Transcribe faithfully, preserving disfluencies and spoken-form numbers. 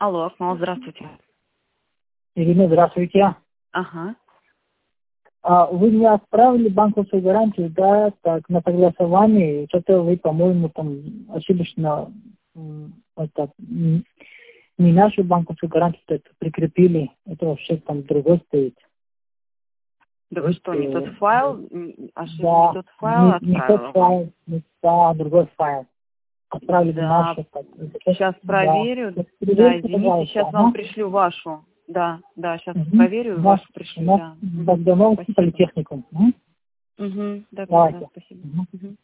Алло, Акмал, здравствуйте. Ирина, здравствуйте. Ага. А, вы мне отправили банковскую гарантию, да, так, на согласование. Что-то вы, по-моему, там ошибочно м, это, м, не нашу банковскую гарантию это прикрепили. Это вообще там другой стоит. Да вы что, не тот Э, файл, м, ошиб- Да, не тот файл не, не тот отправила вам? файл, не, да, другой файл. Отправили Да, нашу. так, сейчас Да. проверю. Да, Проверьте, извините, пожалуйста. сейчас вам Ага. пришлю вашу. Да, да, сейчас Мгм. проверю У и нас, вашу у пришлю, нас да. Мгм. Богдановский Спасибо. политехникум. Мгм. Угу. Да, да, да, Давайте. спасибо. Мгм. Мгм.